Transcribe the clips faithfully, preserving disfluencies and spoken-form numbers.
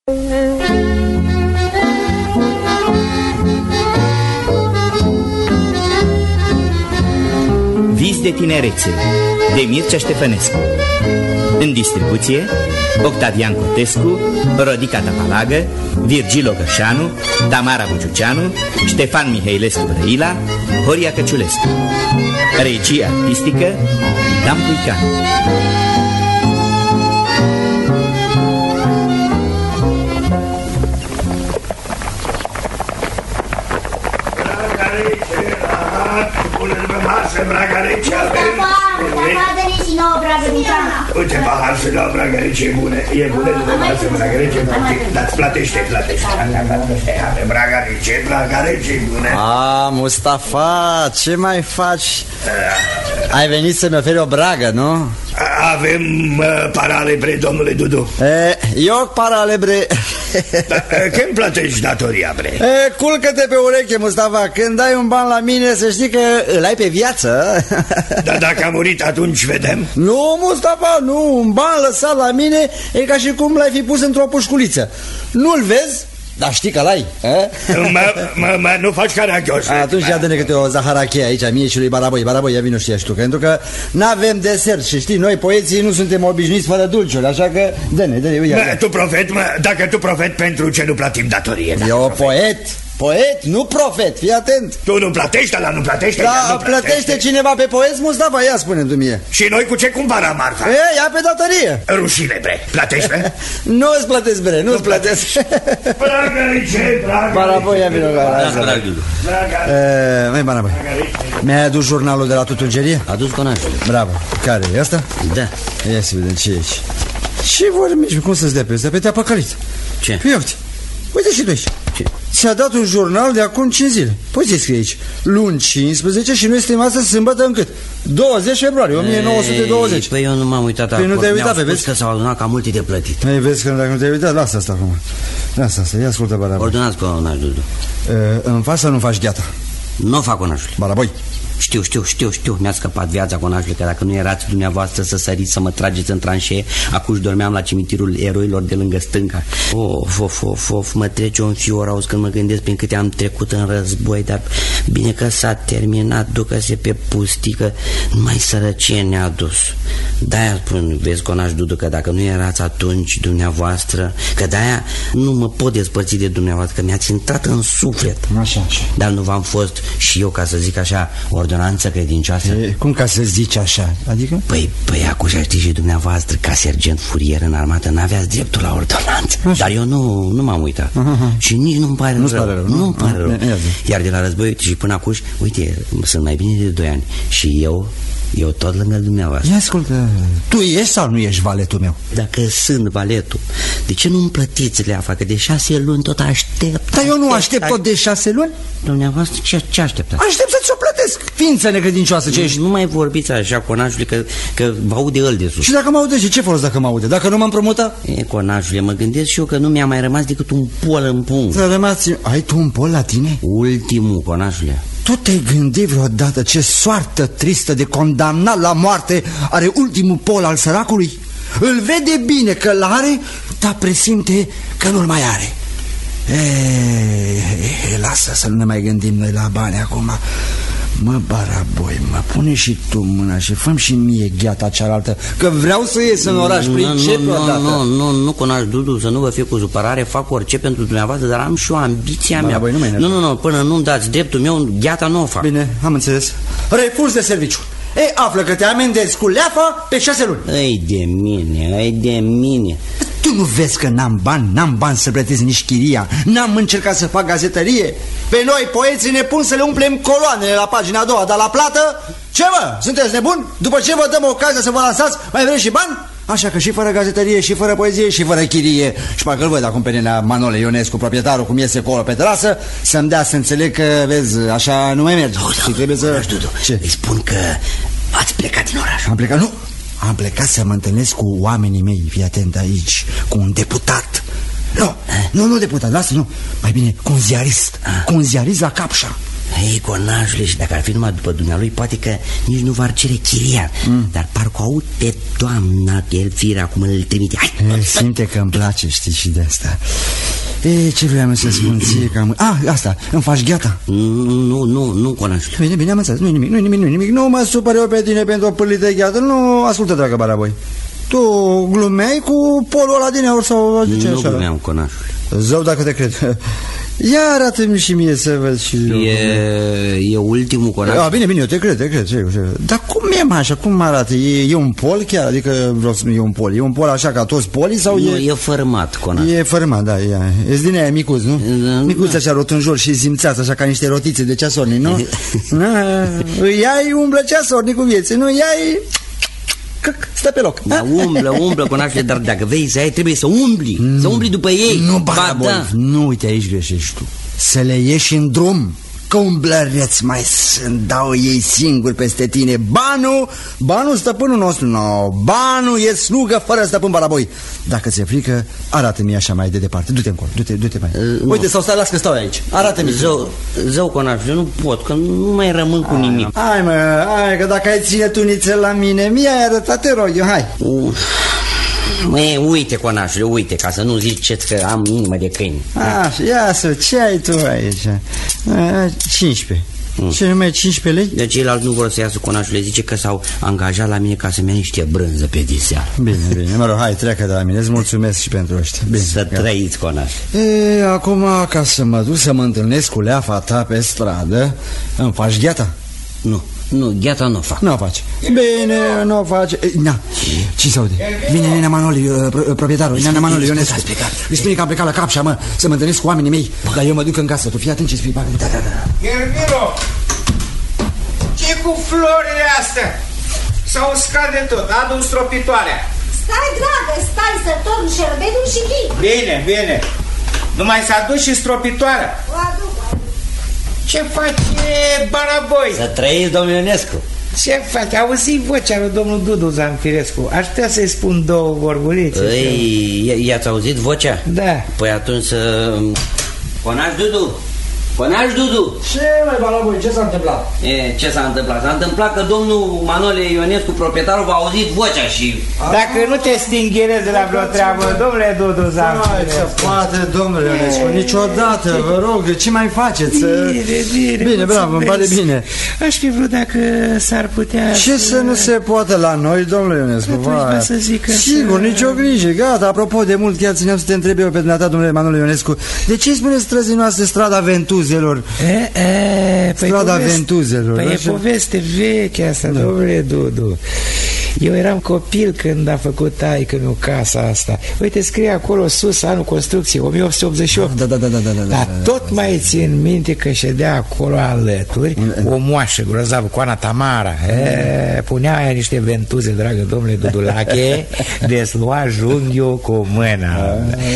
Vis de tinerețe de Mircea Ștefănescu. În distribuție Octavian Cotescu, Rodica Tapalagă, Virgil Ogășanu, Tamara Buciuceanu, Ștefan Mihailescu Brăila, Horia Căciulescu. Regie artistică Dan Puican. Braga rece avem. Uite, pahar și nouă braga rece e bună. E bună după masă, braga rece. Dar-ți plătește, plătește. Avem braga rece, braga rece e bună. A, Mustafa, ce mai faci? Ai venit să-mi oferi o bragă, nu? Avem uh, paralebre, domnule Dudu. E, eu paralebre. Da, când plătești datoria, bre? E, culcă-te pe ureche, Mustafa. Când dai un ban la mine, să știi că îl ai pe viață. Dar dacă a murit, atunci vedem. Nu, Mustafa, nu. Un ban lăsat la mine e ca și cum l-ai fi pus într-o pușculiță. Nu-l vezi? Dar știi că l-ai, mă, mă, mă, nu faci caragios. Atunci ia dă-ne câte o zaharachie aici, mie și lui Baraboi. Baraboi, ia vino și tu, pentru că n-avem desert. Și știi, noi poeții nu suntem obișnuiți fără dulciuri. Așa că dă-ne, dă-ne, uite. Mă, tu profet, mă, dacă tu profet, pentru ce nu plătim datorie? Eu poet, poet, nu profet, fii atent. Tu nu plătești, ăla nu plătește. Da, nu plătește. plătește cineva pe poet, Mustafa, ia spune-mi tu mie. Și noi cu ce cumpărăm marfa? E, ia pe datorie. Rușine, bre, plătești, bre? Nu-ți plătesc, bre, nu-ți plătesc. Bragărice, bragărice. Baraboi, ia vino, Măi, Baraboi, mi-ai adus jurnalul de la tutulgerie? Adus conașul. Bravo, care e ăsta? Da. Ia să vedem ce e aici. Ce vorbi, cum să-ți dea pe ăsta? Pe te-a păcălit. Ce? Păi, uite, uite și tu aici. Ce? Ți-a dat un jurnal de acum cinci zile. Păi ce scrie aici? Luni cincisprezece și noi suntem astăzi sâmbătă încât? douăzeci februarie, o mie nouă sute douăzeci. Păi eu nu m-am uitat acolo. Păi nu te-ai uitat, pe vezi? că s-au adunat cam multe de plătit. Păi vezi că dacă nu te-ai uitat, lasă asta acum. Lasă asta, ia ascultă, Baraboi. Ordonați conaș, Dudu. În față nu faci gheata? Nu fac conașul. Baraboi. Știu, știu, știu, știu, mi-a scăpat viața, conașule, că dacă nu erați dumneavoastră să săriți, să mă trageți în tranșee, acuși dormeam la cimitirul eroilor de lângă stânca. Of, of, of, of, mă trece un fior, auzi, când mă gândesc prin câte am trecut în război, dar bine că s-a terminat, ducă-se pe pustică, numai sărăcie ne-a dus. De-aia spun, vezi, conaș Dudu, că dacă nu erați atunci dumneavoastră, că de-aia nu mă pot despărți de dumneavoastră, că mi-ați intrat în suflet. Așa, așa. Dar nu v-am fost și eu, ca să zic așa, ordonanță credincioasă? E, cum ca să zici așa? Adică? Păi, păi, acuși știi și dumneavoastră, ca sergent furier în armată, n-aveați dreptul la ordonanță. Așa. Dar eu nu, nu m-am uitat. Uh-huh. Și nici nu-mi pare nu rău. Pare rău. Nu-mi pare rău. Uh-huh. Iar de la război, uite, și până acuși, uite, sunt mai bine de doi ani. Și eu, eu tot lângă dumneavoastră. Ia ascultă, tu ești sau nu ești valetul meu? Dacă sunt valetul, de ce nu-mi plătiți leafa? Că de șase luni tot aștept. Dar eu nu aștept tot de șase luni? Dumneavoastră, ce, ce așteptați? Aștept să-ți o plătesc, ființă necredincioasă ce ești. Nu mai vorbiți așa, conașule, că, că vă aude el de sus. Și dacă mă aude, ce folos dacă mă aude? Dacă nu m-am promutat? E, conașule, mă gândesc și eu că nu mi-a mai rămas decât un pol în pung. Să rămas... Ai tu un pol la tine? Ultimul, conașule. Tu te-ai gândit vreodată ce soartă tristă de condamnat la moarte are ultimul pol al săracului? Îl vede bine că l-are, dar presimte că nu-l mai are. Eee, lasă să nu ne mai gândim noi la bani acum. Mă, Baraboi, mă, pune și tu mâna și fă-mi și mie gheata cealaltă, că vreau să ies în oraș, pricep odată. Nu, nu, nu, conaș Dudu, să nu vă fie cu supărare, fac orice pentru dumneavoastră, dar am și o ambiția mea. Baraboi, nu, nu, nu, nu, până nu-mi dați dreptul meu, gheata nu o fac. Bine, am înțeles. Refuz de serviciu. Ei, află că te amendezi cu leafa pe șase luni. Ei de mine, ei de mine. Tu nu vezi că n-am bani, n-am bani să plătesc nici chiria, n-am încercat să fac gazetărie. Pe noi, poeții, ne pun să le umplem coloanele la pagina a doua, dar la plată? Ce mă? Sunteți nebuni? După ce vă dăm ocazia să vă lansați, mai vreți și bani? Așa că și fără gazetărie, și fără poezie, și fără chirie. Și parcă-l văd acum pe nenea Manole Ionescu, proprietarul, cum iese acolo pe terasă, să-mi dea să înțeleg că, vezi, așa nu mai merge. Oh, și trebuie să... Ce? Îi spun că ați plecat din oraș. Am plecat? Nu. Am plecat să mă întâlnesc cu oamenii mei, fii atent aici, cu un deputat. Nu, nu, nu deputat, lasă, nu. Mai bine, cu un ziarist, cu un ziarist la Capșa. Ei, conașule, și dacă ar fi numai după dumnealui, poate că nici nu v-ar cere chiria. mm. Dar parcă aud pe doamna că el firea cum îl trimite. Hai, e, simte că îmi place, știi, și de asta. E, ce vreau să spun ție că am... Ah, asta, îmi faci gheata? Nu, nu, nu, nu, conașule. Bine, bine, am înțeles, nu-i nimic, nu-i nimic, nu-i nimic. Nu mă supăr eu pe tine pentru o pârlită gheată. Nu, ascultă, dragă Baraboi. Tu glumeai cu polul ăla din aur sau ce Nu așa? glumeam, conașule. Zău dacă te cred. Ia arată-mi și mie să văd și eu. E, e ultimul, conașule. A, bine, bine, eu te cred, te cred, te cred. Dar cum e, mă, așa, cum arată? E, e un pol chiar? Adică vreau să nu e un pol. E un pol așa ca toți polii sau nu, e... e fărâmat, conașule. E fărâmat, da, e. E din aia micuț, nu? Da, micuț da. așa rotunjor și simțeați așa ca niște rotițe de ceasornic, nu? Îi iai, umblă ceasornicul vieții, nu? Iai... Stă pe loc. Da, umblă, umblă, conașule, dar dacă vei să ai, trebuie să umbli. Mm. Să umbli după ei. Nu, Baraboi, da. Nu, uite, aici greșești tu. Să le ieși în drum. Că umblăreți mai sunt, dau ei singuri peste tine. Banul, banul stăpânul nostru. No, banul e slugă fără stăpân, Baraboi. Dacă ți-e frică, arată-mi așa mai de departe. Du-te încolo, du-te, du-te mai. Uh, uite, sau stai, las că stau aici. Arată-mi. Zău, zău, conașule, nu pot, că nu mai rămân cu nimic. Hai, mă, hai, că dacă ai ține tu nițel la mine, mi-ai arătat, te rog eu, hai. Uh. Măi, uite, conașule, uite, ca să nu ziceți că am inimă de câini. Așa, ia să, ce ai tu aici? cincisprezece. Mm. Ce numai cincisprezece lei? De ceilalți nu vor să iasă, conașule, zice că s-au angajat la mine ca să-mi ia niște brânză pe diseară. Bine, bine, mă rog, hai, treacă de la mine, îți mulțumesc și pentru ăștia. Bine, să gata. Trăiți, conașule. E, acum, ca să mă duc să mă întâlnesc cu leafa ta pe stradă, îmi faci gheata? Nu. Nu, gheata nu o fac. Nu o faci. Bine, nu o faci. Na, ce se aude? Vine Nena Manoli, proprietarul, Nena Manoli Ionescu. Îi spune că am plecat la Capșa, mă, să mă întâlnesc cu oamenii mei. Dar eu mă duc în casă, tu fii atent ce spui. Da, da, da. Ghermiro, ce cu florile astea? S-au uscat de tot, adu stropitoarea. Stai, dragă, stai să torn șerbetul și vii. Bine, bine. Numai s-a dus și stropitoarea. O aduc, o aduc. Ce face Baraboi? Să trăiți, domnul Ionescu. Ce face? Auzi vocea lui domnul Dudu Zanfirescu. Aș putea să-i spun două vorbulițe. Ei, i-ați auzit vocea? Da. Păi atunci să... Conaș Dudu! Conaș Dudu! Ce, mai Baraboi, ce s-a întâmplat? E, ce s-a întâmplat? S-a întâmplat că domnul Manole Ionescu, proprietarul, v-a auzit vocea și... Dacă nu te stingherezi de la vreo treabă, domnule Dudu Zanfirescu. Hai, poate, domnule Ionescu, niciodată, vă rog, ce mai faceți? Bine, bine, bine, bravo, îmi pare bine. Aș fi vrut dacă s-ar putea... Ce să... să nu se poate la noi, domnule Ionescu? Atunci să zic că... Sigur, nicio grijă, gata, apropo de mult, chiar țineam să te întreb eu pe dumneata, domnule Manole Ionescu, de ce îi spuneți străzii noastre strada Ventuzelor? E, e, păi strada poveste, Ventuzelor. Păi e poveste veche asta, da. Domnule Dudu. Eu eram copil când a făcut taică-miu casa asta. Uite, scrie acolo sus anul construcției, o mie opt sute optzeci și opt. Da, da, da, da, da, da, Dar da, tot mai țin minte că ședea acolo alături o moașă grozavă cu Ana Tamara. E, punea aia niște ventuze, dragă domnule Dudulache, deslua junghiul cu mâna.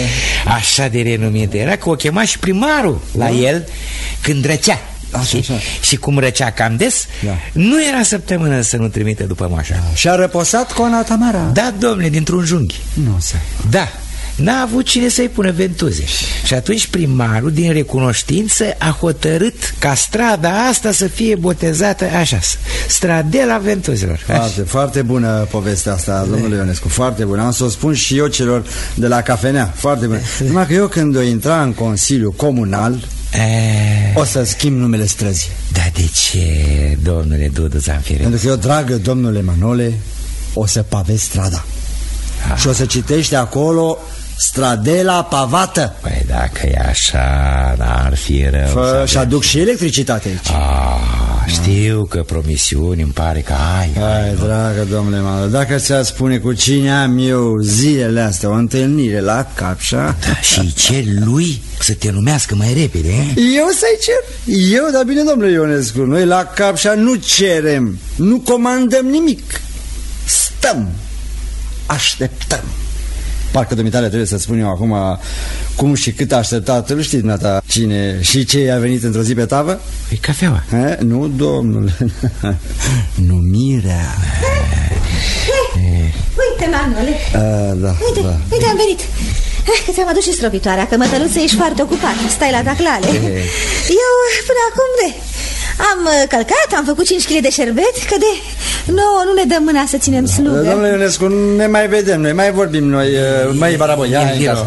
Așa de renumite era că o chema și primarul la el când răcea. Așa, așa. Și cum răcea cam des, da. Nu era săptămână să nu trimite după moașa. Da. Și-a răposat cu Ana Tamara? Da, domnule, dintr-un junghi. Nu se. Da. N-a avut cine să-i pună ventuze. Și atunci primarul, din recunoștință, a hotărât ca strada asta să fie botezată așa, Stradela Ventuzelor. Foarte, foarte bună povestea asta, domnule Ionescu, foarte bună. Am să o spun și eu celor de la cafenea. Foarte bună. Numai că eu când o intra în Consiliu Comunal, E... o să schimb numele străzii. Da, de ce, domnule Dudu Zanfirescu? Pentru că eu, dragă domnule Manole, o să pavez strada. Ah. Și o să citește acolo Stradela pavată. Păi dacă e așa, n-ar fi rău. Fă, și aduc și electricitate aici. Ah, știu ah. că promisiuni îmi pare că ai. Hai, ai dragă domnule Manole, dacă ți-ar spune cu cine am eu zilele astea o întâlnire la Capșa, da, și cer lui să te numească mai repede, eh? Eu să-i cer? Eu, dar bine, domnule Ionescu, noi la Capșa nu cerem, nu comandăm nimic. Stăm, așteptăm. Parcă dumitale trebuie să spun eu acum cum și cât a așteptat. Nu știi, dumneata, cine și ce a venit într-o zi pe tavă? E cafeaua. He? Nu, domnule. Numirea. Uite, Manole. A, da, uite, da. uite, am venit. Că ți-am adus și stropitoarea, că mătăluță ești foarte ocupat. Stai la taclale. Eu până acum de... Am călcat, am făcut cinci kilograme de șerbet, că de nouă nu ne dă mâna să ținem slugă. Domnule Ionescu, ne mai vedem, noi mai vorbim noi. Măi, Baraboi, ia în casă.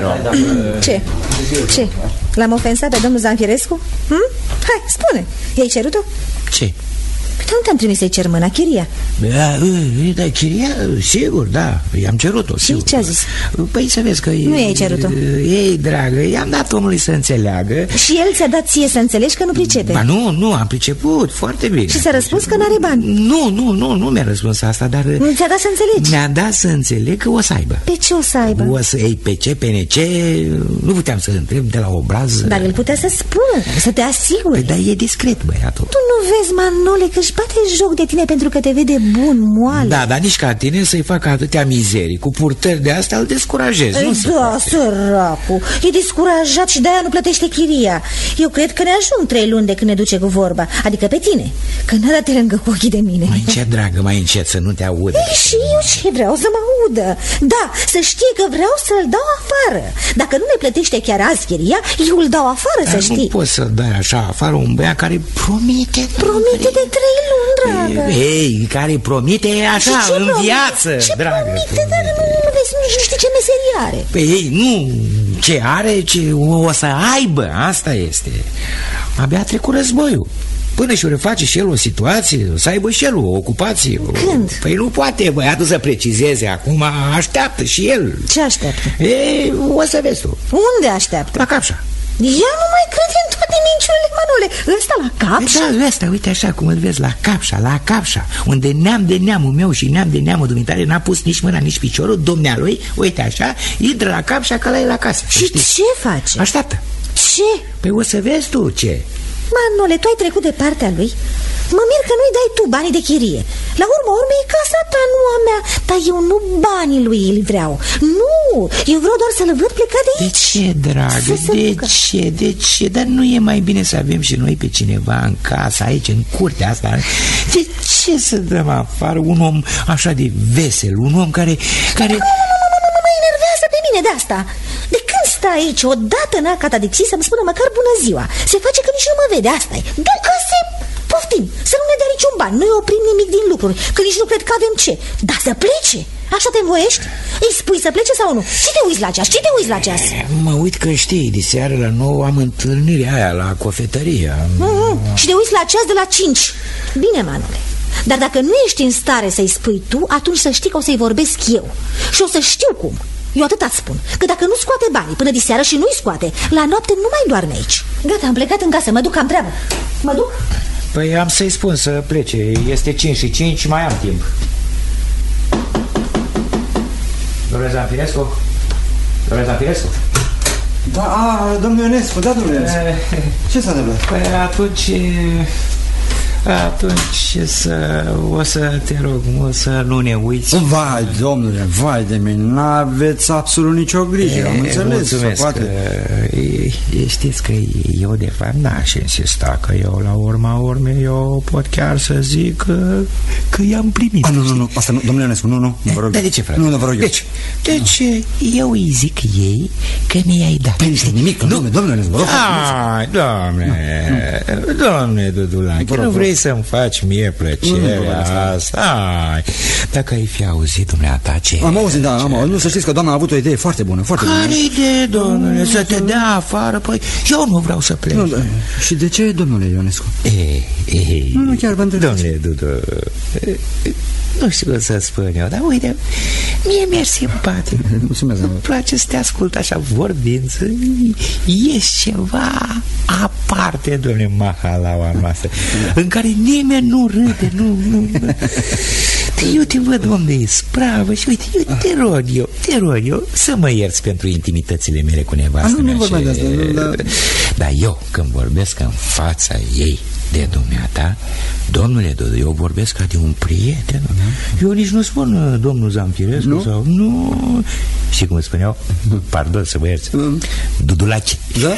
Ce? Ce? L-am ofensat pe domnul Zanfirescu? Hm? Hai, spune, i-ai cerut-o? Ce? Păi nu te-am trimis să-i cer mâna, chiria. Da, da, chiria, sigur, da, i-am cerut-o. Și ce a zis? Păi să vezi că... Nu i-ai cerut-o. Ei, dragă, i-am dat omului să înțeleagă. Și el ți-a dat ție să înțelegi că nu pricepe? Ba nu, nu, am priceput, foarte bine. Și s-a răspuns că n-are bani? Nu, nu, nu, nu mi-a răspuns asta, dar... Nu ți-a dat să înțelegi? Mi-a dat să înțeleg că o să aibă. Pe ce o să aibă? O să, ei, pe ce, pe ne ce, nu puteam să întreb de la obraz. Dar el putea să spună, să te asigure. Păi, dar e discret, băiatul. Tu nu vezi, Manole, că își bate joc de tine pentru că te vede bun, moale. Da, dar nici ca tine să-i facă atâtea mizerii. Cu purtări de astea îl descurajezi. Ei, nu da, săracul. E descurajat și de-aia nu plătește chiria. Eu cred că ne ajung trei luni de când ne duce cu vorba. Adică pe tine, că n-a dat lângă cu ochii de mine. Mai încet, dragă, mai încet, să nu te audă. Ei, și eu ce vreau să mă audă. Da, să știe că vreau să-l dau afară. Dacă nu ne plătește chiar azi chiria, eu îl dau afară, să știi. Nu poți să dai așa afară un băiat care promite. Promite de trei luni, dragă. Ei, care promite așa, în promite? viață, ce dragă. Promite, dar nu, nu, vezi, nu, nu știi ce meserie are. Păi ei, nu ce are, ce o, o să aibă, asta este. Abia a trecut războiul. Până și-o reface și el o situație, o să aibă și el o ocupație. Când? Păi nu poate băiatul să precizeze acum, așteaptă și el. Ce așteaptă? Ei, o să vezi tu. Unde așteaptă? La Capșa. Ea nu mai crede în toate minciunile, Manole. Ăsta la Capșa? Da, ăsta, uite așa cum îl vezi, la Capșa, la Capșa, unde neam de neamul meu și neam de neamul dumitare n-a pus nici mâna, nici piciorul, domnealui, uite așa, intră la Capșa ca la el acasă. Și știi? Ce face? Așteaptă. Ce? Păi o să vezi tu ce. Manole, tu ai trecut de partea lui? Mă mir că nu-i dai tu banii de chirie. La urmă urmei e casa ta, nu a mea. Dar eu nu banii lui îl vreau. Nu, eu vreau doar să-l văd plecat de aici. De ce, dragă? De ce? De ce? Dar nu e mai bine să avem și noi pe cineva în casă, aici, în curtea asta? De ce să dăm afară un om așa de vesel? Un om care... care... Nu, nu, nu, nu, nu mă enervează pe mine de asta. De când stă aici odată în acata de psi să-mi spună măcar bună ziua? Se face că nici nu mă vede, asta e. Ducă-se, poftim, să nu ne dea niciun bani. Nu-i oprim nimic din lucruri, că nici nu cred că avem ce. Dar să plece, așa te învoiești? Îi spui să plece sau nu? Ce te uiți la ceas? Ce te uiți la ceas? Mă uit că știi, diseară la nouă am întâlnirea aia la cofetărie. mm-hmm. Și te uiți la ceas de la cinci. Bine, Manole, dar dacă nu ești în stare să-i spui tu, atunci să știi că o să-i vorbesc eu. Și o să știu cum. Eu atât îți spun, că dacă nu scoate banii până diseară și nu-i scoate, la noapte nu mai doarme aici. Gata, am plecat în casă, mă duc, am treabă. Mă duc? Păi am să-i spun să plece, este cinci și cinci, mai am timp. Domnule Zanfirescu? Domnule Zanfirescu? Da, a, domnule Ionescu, da, domnule Ionescu. Ce s-a întâmplat? Păi atunci... Atunci să, o să te rog mult să nu ne uiți. Vai, domnule, vai de mine, n-aveți absolut nicio grijă, e, am înțeles. Mulțumesc, poate. Că, e, știți că eu de fapt n-aș insista, că eu la urma urmei eu pot chiar să zic că, că i-am primit. A, nu, nu, nu, asta nu, domnule Ionescu, nu, nu, vă rog. Dar de ce, frate? Nu, nu, vă rog eu. Deci, deci eu îi zic ei că mi-ai dat. Păi niște nimic, nu, domnule, domnule Ionescu, vă rog. Ai, doamne, doamne Dudulache, nu vrei să-mi faci mie plăcerea asta? Ai, dacă ai fi auzit dumneata ce... Am auzit, da, am auzit. Nu, să știți că doamna a avut o idee foarte bună, foarte bună. Care idee, domnule? Să te dea afară? Păi eu nu vreau să plec. Nu, da. Și de ce, domnule Ionescu? E, e, nu, nu, chiar vă întrebați. Domnule Dudu, nu știu cum să spun eu, dar uite, mie mi-e simpatic. Mulțumesc. Îmi place să te ascult așa vorbind, să ieși ceva aparte, domnule, mahalaua noastră, în care nimeni nu râde, nu, nu, nu. Eu te văd om de ispravă și uite, eu te rog eu, te rog eu să mă ierți pentru intimitățile mele cu nevastă. Nu, nu vorbesc de asta, nu, dar... Dar eu, când vorbesc în fața ei de dumneata, domnule Dudu, eu vorbesc ca de un prieten. uh-huh. Eu nici nu spun domnul Zanfirescu, nu? Sau nu. Știi cum spuneau? Pardon să vă ierți. uh-huh. Dudulache. Da?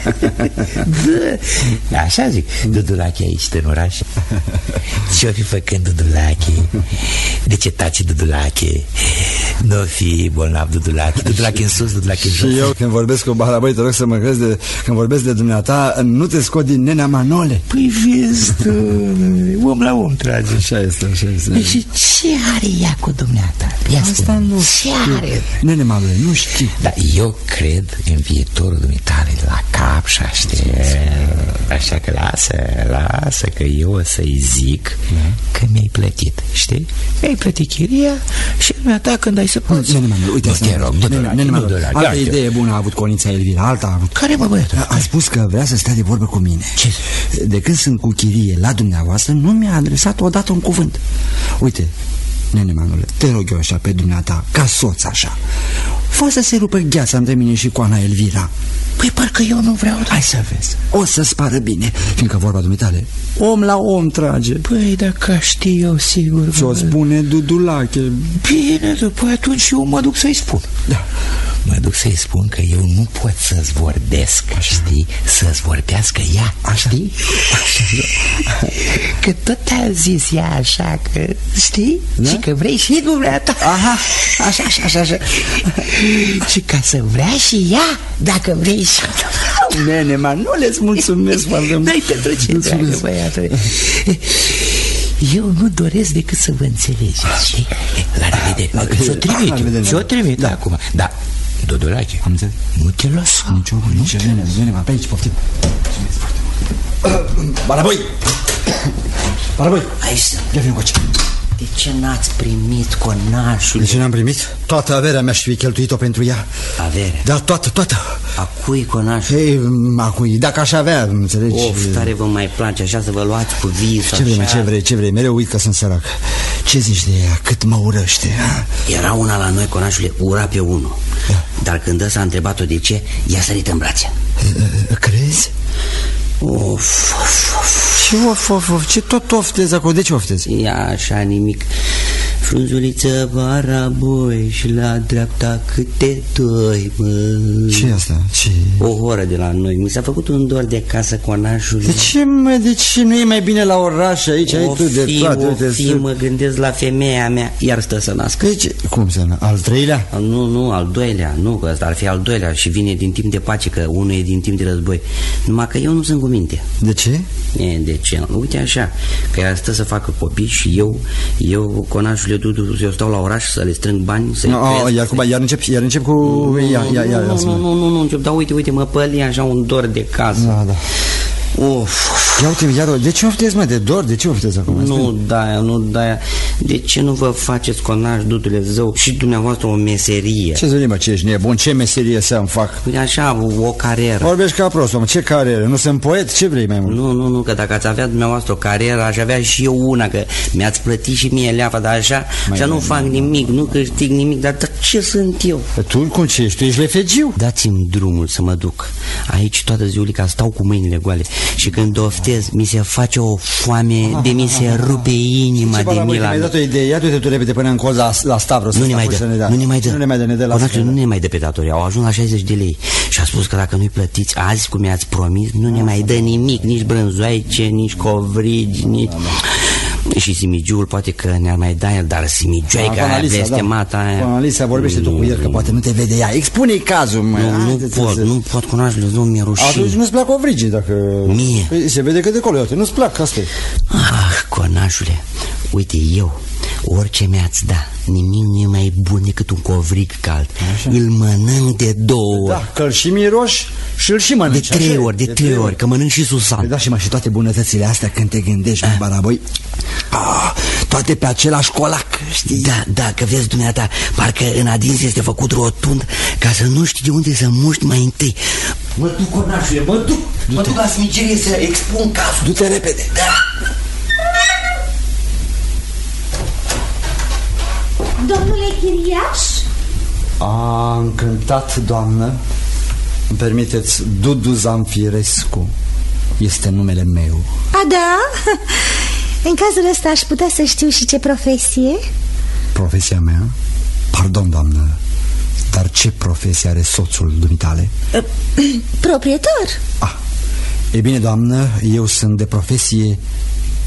Da, așa zic. Dudulache aici în oraș. Ce-o fi făcând Dudulache? De ce taci, Dudulache? Nu fi bolnav, Dudulache. Dudulache în sus, Dudulache în jos. Și eu când vorbesc cu Balabăi, te rog să mă crezi de, când vorbesc de dumneata, nu te scot din nenea Manole. Păi vezi tu, om la om trage. Așa este, așa este. Și ce are ea cu dumneata? Ia Asta spune, nu ce știu. are? Nene Manole, nu știu. Dar eu cred în viitorul dumitale la cap și aștept. Așa că lasă, lasă că eu o să-i zic că mi-ai plătit, știi? Mi-ai plătit chiria și dumneata când ai să poți. Nene Manole, uite asta. Te rog, Nene Manole, altă idee bună a avut Conița Elvira, alta a avut. Care, mă, băiatul? A spus că vrea să stea de vorbă cu mine. Ce? De când sunt cu chirie la dumneavoastră, nu mi-a adresat odată un cuvânt. Uite, Nene Manole, te rog eu așa pe dumneata, ca soț așa, fă să se rupă gheața între mine și cu Ana Elvira. Păi parcă eu nu vreau. Hai să vezi, o să-ți pară bine, fiindcă vorba dumitale, om la om trage. Păi dacă știu eu sigur. Ți-o spune Dudulache. Bine, după atunci eu mă duc să-i spun. Da. Mă duc să-i spun că eu nu pot să-ți vorbesc, așa. Știi? Să-ți vorbească ea, așa. Știi? Așa. Că tot a zis ea așa, că știi? Da? Și că vrei și dumneata. Aha, așa, așa, așa, așa. Și ca să vrea și ea, dacă vrei și... Nene, man, nu le-ți mulțumesc foarte mult. N-ai pentru ce, dragă băiatul. Eu nu doresc decât să vă înțelegi. Și la revedere. Și-o trimit, și-o trimit acum. Da, Dudulache, am înțeles. nu te lăsa. Nici eu, nici eu, nene, nene, pe aici, poftim. Balaboi! Balaboi! Aici sunt. Ia vin coace. De ce n-ați primit conașul? De ce n-am primit? Toată averea mea și fi cheltuit-o pentru ea. Avere? Da, toată, toată. A cui conașul? Ei, a cui, dacă aș avea, înțelegi? Of, tare vă mai place așa să vă luați cu vis. Ce vrei, ce vrei, ce vrei, mereu uit că sunt sărac. Ce zici de ea, cât mă urăște? Era una la noi, conașule, ura pe unul, da. Dar când ăsta a întrebat-o de ce, i-a sărit în brațe. Crezi? Of, of, of. Ce of, of, of, ce tot oftezi acolo, de ce oftezi? Ia așa nimic. Frunzuliță Baraboi și la dreapta câte doi, mă. Ce asta? Ce? O horă de la noi. Mi s-a făcut un dor de casă, conașul. De ce, mă, de ce nu e mai bine la oraș aici? Ai tu de toate. O fi, fi, mă gândesc la femeia mea. Iar stă să nască. Deci, cum să nască? Al treilea? Nu, nu, al doilea. Nu, că ăsta ar fi al doilea și vine din timp de pace, că unul e din timp de război. Numai că eu nu sunt cu minte. De ce? E, de ce? Uite așa, că ea stă să facă copii și eu, eu, conașule Dudu, eu stau la oraș să le strâng bani, să-i no, oh, iar, cum, iar, încep, iar încep cu... Nu, ia, ia, ia, nu, nu, nu, nu, nu încep, dar uite, uite, mă păli așa un dor de casă. Da, da. Of. Ia uite, iar, de ce oftezi, mă, de dor? De ce oftezi acum? Nu, da, nu, da. De ce nu vă faceți, conaș, Dudule Zău, și dumneavoastră o meserie? Ce zici, mă, ce ești nebun? Ce meserie să-mi fac? Uite așa, o carieră. Vorbești ca prost, mă, ce carieră? Nu sunt poet? Ce vrei mai mult? Nu, nu, nu, că dacă ați avea dumneavoastră o carieră, aș avea și eu una, că mi-ați plătit și mie leafa, dar așa, așa nu fac nimic, nu câștig nimic, dar, dar ce sunt eu? Tu cum ce ești? Tu ești lefegiu? Dați-mi drumul să mă duc. Aici toată ziulica stau cu mâinile goale și când oftez, mi se face o foame de mi se rupe inima de mila. Mi-ai dat o idee, ia du-te tu repede până în coz la, la Stavros. Nu ne mai dă, nu ne mai dă. Nu ne mai dă, ne dă la Conașul, nu ne mai dă pe datorii, au ajuns la șaizeci de lei. Și a spus că dacă nu-i plătiți azi, cum i-ați promis, nu ne mai dă nimic, nici brânzoaice, nici covrigi, nici... Și Simigiul poate că ne-ar mai da el, dar Simigioica aia blestemata aia... Cu Analisa, vorbește tu cu el, că poate nu te vede ea. Expune-i cazul, mă. Nu, nu pot, nu pot, Conașule, nu mi-e rușine. Atunci nu-ți plac covrigii, dacă... Mie? Păi, se vede că de acolo, uite, nu-ți plac, asta-i. Ah, Conașule, uite, eu, orice mi-ați da, nimic nu e mai bun decât un covrig cald. Așa. Îl mănânc de două ori. Da, că îl și miroși și îl și mănânci. De trei ori, de, de trei ori, că mănânc și Susan. Da, și mă, și toate bunătățile astea când te gândești, mă, Baraboi, ah, toate pe același colac, știi? Da, da, că vezi, dumneata, parcă în adins este făcut rotund ca să nu știi de unde să muști mai întâi. Mă duc, Conașule, mă duc, mă duc la smigerie să expun cazul. Du-te repede. Da. Domnule chiriaș? A, încântat, doamnă. Îmi permiteți, Dudu Zamfirescu este numele meu. A, da? În cazul ăsta aș putea să știu și ce profesie? Profesia mea? Pardon, doamnă, dar ce profesie are soțul dumitale? Proprietor. Ah, e bine, doamnă, eu sunt de profesie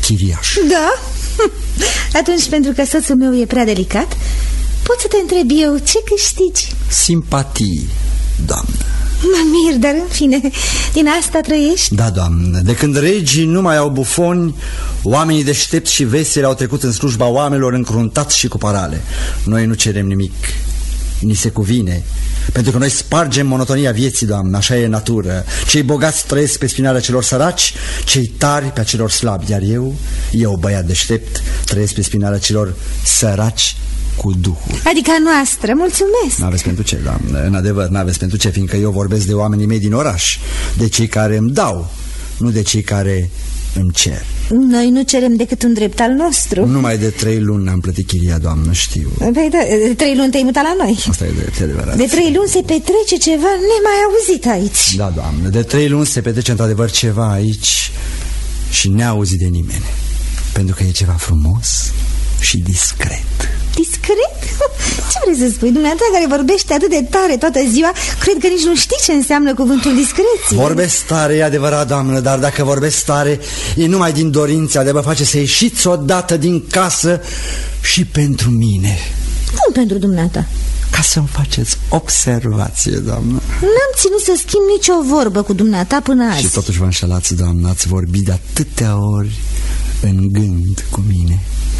chiriaș. Da? Atunci, pentru că soțul meu e prea delicat, pot să te întreb eu ce câștigi? Simpatii, doamnă. Mă mir, dar în fine, din asta trăiești? Da, doamnă, de când regii nu mai au bufoni, oamenii deștepți și veseli au trecut în slujba oamenilor încruntați și cu parale. Noi nu cerem nimic, ni se cuvine, pentru că noi spargem monotonia vieții, doamnă, așa e natură. Cei bogați trăiesc pe spinarea celor săraci, cei tari pe a celor slabi. Iar eu, eu băiat deștept, trăiesc pe spinarea celor săraci cu Duhul. Adică a noastră, mulțumesc. N-aveți pentru ce, doamnă, în adevăr n-aveți pentru ce, fiindcă eu vorbesc de oamenii mei din oraș, de cei care îmi dau, nu de cei care îmi cer. Noi nu cerem decât un drept al nostru. Numai de trei luni am plătit chiria, doamnă, știu. Păi da, de trei luni te-ai mutat la noi. Asta e drept, e adevărat. De trei luni se petrece ceva nemai auzit aici. Da, doamnă, de trei luni se petrece într-adevăr ceva aici și neauzit de nimeni, pentru că e ceva frumos și discret. Discret? Ce vrei să spui? Dumneata care vorbește atât de tare toată ziua, cred că nici nu știi ce înseamnă cuvântul discreție. Vorbesc tare, e adevărat, doamnă, dar dacă vorbesc tare, e numai din dorința de a vă face să ieșiți odată din casă și pentru mine. Cum pentru dumneata? Ca să-mi faceți observație, doamnă. N-am ținut să schimb nicio vorbă cu dumneata până azi. Și totuși vă înșelați, doamnă, ați vorbit de atâtea ori în gând cu mine.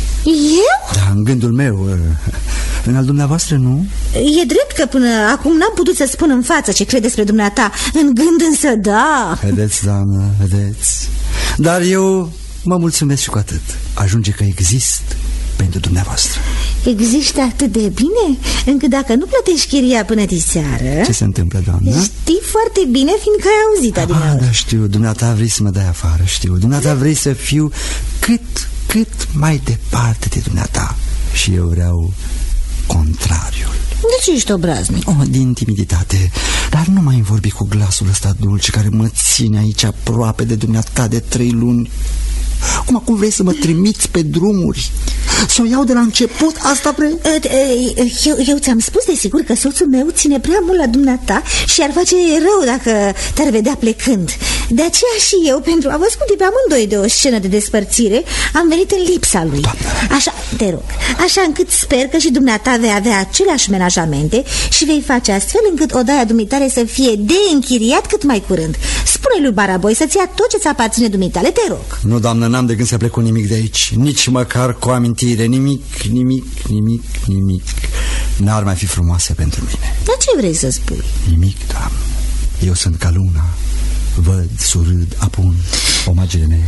Eu? Da, în gândul meu. În al dumneavoastră, nu? E drept că până acum n-am putut să spun în față ce crede despre dumneata. În gând însă, da. Vedeți, doamnă, vedeți. Dar eu mă mulțumesc și cu atât. Ajunge că exist pentru dumneavoastră. Există atât de bine încât dacă nu plătești chiria până diseară... Ce se întâmplă, doamnă? Știi foarte bine, fiindcă ai auzit adineauri. Ah, da, știu, dumneata vrei să mă dai afară, știu. Dumneata vrei să fiu cât, cât mai departe de dumneata. Și eu vreau contrariul. De ce ești obraznic? Oh, din timiditate. Dar nu mai vorbi cu glasul ăsta dulce care mă ține aici aproape de dumneata de trei luni. Cum acum vrei să mă trimiți pe drumuri? Să o iau de la început? Asta vrei? Eu, eu ți-am spus de sigur că soțul meu ține prea mult la dumneata și ar face rău dacă te-ar vedea plecând. De aceea și eu, pentru a vă scuti pe amândoi de o scenă de despărțire, am venit în lipsa lui. Doamne. Așa, te rog, așa încât sper că și dumneata vei avea aceleași menajamente și vei face astfel încât odaia dumitale să fie de închiriat cât mai curând. Spune lui Baraboi să-ți ia tot ce-ți aparține dumitale, te rog. Nu, doamnă, n-am de gând să plec cu nimic de aici. Nici măcar cu amintire. Nimic, nimic, nimic, nimic. N-ar mai fi frumoase pentru mine. Dar ce vrei să spui? Nimic, doamnă. Eu sunt ca luna. Văd, surâd, apun omagile mele.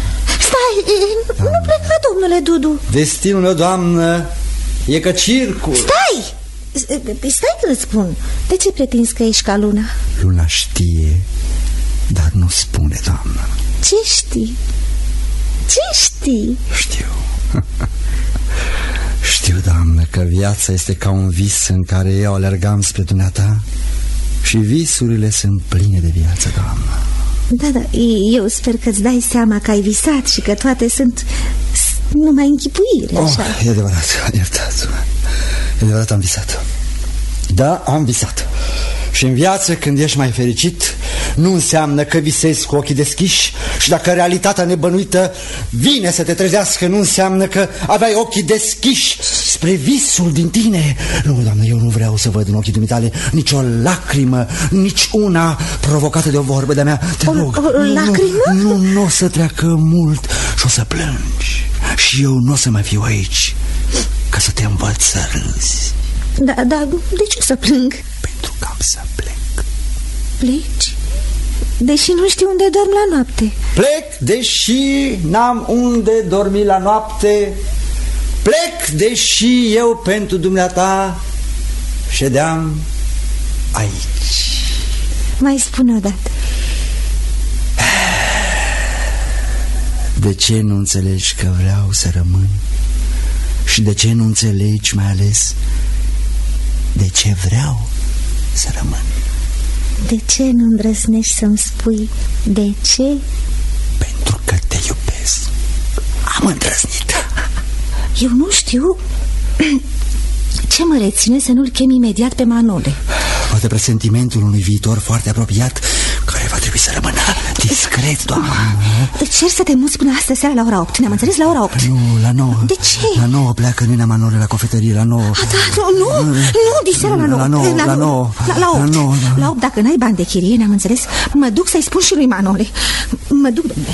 Stai, doamne. Nu pleca, domnule Dudu. Destinul meu, doamnă, e că circul. Stai! Stai când îți spun. De ce pretinzi că ești ca luna? Luna știe, dar nu spune, doamnă. Ce știi? Ce știi? Știu. Știu, doamnă, că viața este ca un vis în care eu alergam spre dumneata și visurile sunt pline de viață, doamnă. Da, da, eu sper că-ți dai seama că ai visat și că toate sunt numai închipuire, așa. Oh, e adevărat, iertați-mă. E adevărat, am visat. Da, am visat. Și în viață, când ești mai fericit, nu înseamnă că visezi cu ochii deschiși. Și dacă realitatea nebănuită vine să te trezească, nu înseamnă că aveai ochii deschiși spre visul din tine. Nu, doamnă, eu nu vreau să văd în ochii dumitale nicio lacrimă, nici una provocată de o vorbă de-a mea. Te o, rog, o, o lacrimă? Nu, nu, nu o să treacă mult și o să plângi. Și eu nu o să mai fiu aici ca să te învăț să râzi. Da, da, de ce să plâng? Pentru că am să plec. Pleci? Deși nu știu unde dorm la noapte. Plec, deși n-am unde dormi la noapte. Plec, deși eu pentru dumneata ședeam aici. Mai spune odată. De ce nu înțelegi că vreau să rămân? Și de ce nu înțelegi mai ales de ce vreau să rămân? De ce nu îndrăznești să-mi spui de ce? Pentru că te iubesc. Am îndrăznit. Eu nu știu ce mă reține să nu-l chem imediat pe Manole. Poate presentimentul unui viitor foarte apropiat care va trebui să rămână Discret, doamnă. Îți cer să te muți până astă seara la ora opt. Ne-am înțeles? La ora opt. Nu, la nouă. De ce? La nouă pleacă nena Manole la cofetărie, la nouă. A, da, nu, nu, nu, diseară la nouă. La nouă, la nouă. La, la opt. La nouă, da. La opt, dacă n-ai bani de chirie, ne-am înțeles, mă duc să-i spun și lui Manole. Mă duc, domnule.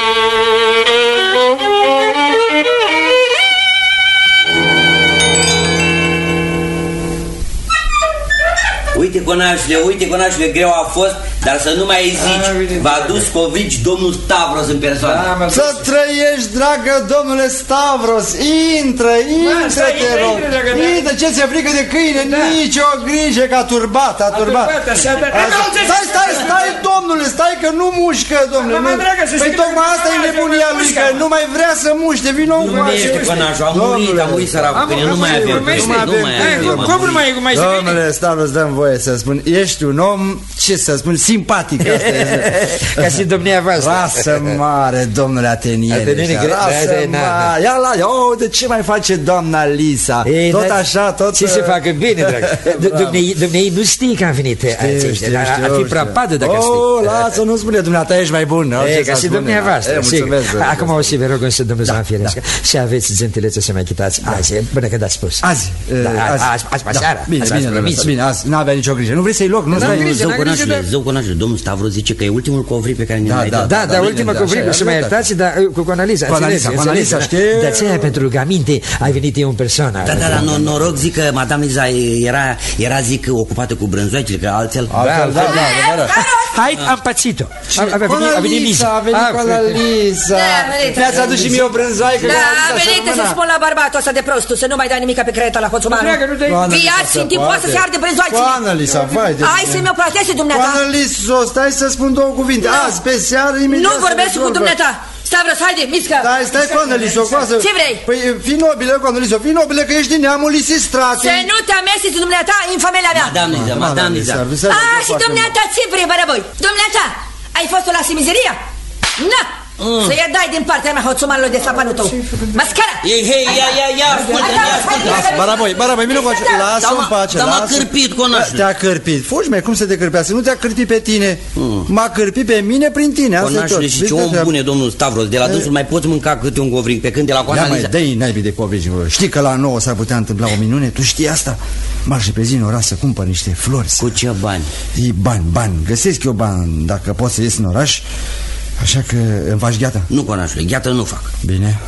Uite, conașule, uite, conașule, greu a fost, dar să nu mai zici, v-a dus Covici domnul Stavros în persoană. Da, să trăiești, dragă domnule Stavros, intră, intră, te rog. Intră, ce ți-e frică de câine? Da. Nici o grijă, că a turbat, a turbat. Stai, stai, stai, domnule, stai că nu mușcă, domnule. Păi tocmai asta e nebunia lui, că nu mai vrea să muște, vino în coace. Nu este conașul, a murit, a murit săracul câine, nu mai avem. Cum nu mai mai domnule Stavros, dăm voie să spun, ești un om, ce să spun, simpatic. Ca și dumneavoastră. Rasă mare, domnule Ateniene. Rasă mare. Ia la, oh, de ce mai face doamna Lisa? Ei, tot așa, tot... Ce se facă bine, dragă. Dumnezei nu știi că am venit aici. Ar fi prea padă dacă știi. Oh, lasă, nu spune, dumneata, ești mai bun. Ca și dumneavoastră. Acum o să vă rog să Dumnezeu să înfirească. Și aveți gentilețe să mai chitați azi, până când ați spus. Azi. Azi, azi, seara. Bine, bine, azi, n-avea nicio grijă. Nu vrei să-i loc, nu stai. Zău conașule, zău conașule, domnul Stavros zice că e ultimul covric pe care ne l-ai dat. Da, da, ultimul covric, să mă iertați, dar cu analiza. Cu analiza, cu analiza, știi? De aceea, pentru rugăminte, ai venit eu în persoană. Da, da, da, noroc, zic că madame Liza era, era zic, ocupată cu brânzoacele, că altfel... Da, da, da. Hai, am pățit-o. A venit Lisa. A venit cu la Lisa. Mi-ați adus și mie o brânzoaică. Da, a venit să spun la bărbatul ăsta de prostul, să nu mai dai nimica pe creta la hoțumanul. Viați în timp poate să se arde brânzoacele. Coana Lisa, vai de... Hai să-mi o plătește dumneata. Coana Lisa, stai să spun două cuvinte. Azi, pe seară, imediat... Nu vorbesc cu dumneata. Stavros, haide, mișcă! Stai, stai, Coana Lisa, coasă... Ce vrei? Păi, fii nobilă, Coana Lisa, fii nobilă, că ești din neamul Lisistrati. Să nu te amesteci dumneata în familia mea. Madame Liza, madame Liza. A, și dumneata, ce vrei, bărăboi? Dumneata, ai fost la semizeria? Na! Să-i dai din partea mea hoțumanului de sapanul tău. Mascara! Ei, hei, ia, ia, ia, ascultă, ia, ascultă. Baraboi, Baraboi, vino cu așa. Lasă-o în pace, lasă. Dar m-a cârpit, conașule. Te-a cârpit. Fugi, măi, cum să te cârpească? Nu te-a cârpit pe tine. M-a cârpit pe mine prin tine. Conașule, și ce om bune, domnul Stavros. De la dânsul mai poți mânca câte un covric, pe când de la Coana Liza... Ia mai, dă-i naibii de covrici. Știi că la nouă s-ar putea întâmpla o minune? Tu știi asta? Marș pe zi în oraș să cumpăr niște flori. Cu ce bani? E bani, bani. Găsesc eu bani dacă pot să ies în oraș. Așa că îmi faci gheata? Nu, conașule, gheata nu fac. Bine.